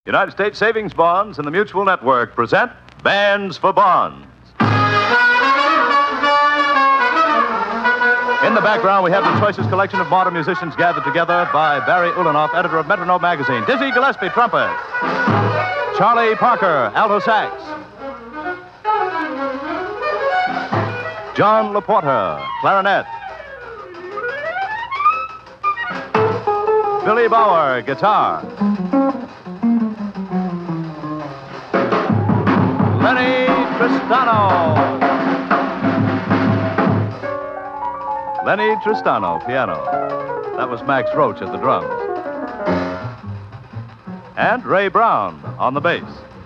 United States Savings Bonds and the Mutual Network present Bands for Bonds. In the background, we have the choicest collection of modern musicians gathered together by Barry Ulanoff, editor of Metronome magazine. Dizzy Gillespie, trumpet. Charlie Parker, alto sax. John LaPorta, clarinet. Billy Bauer, guitar. Lenny Tristano. Lenny Tristano, piano. That was Max Roach at the drums. And Ray Brown on the bass.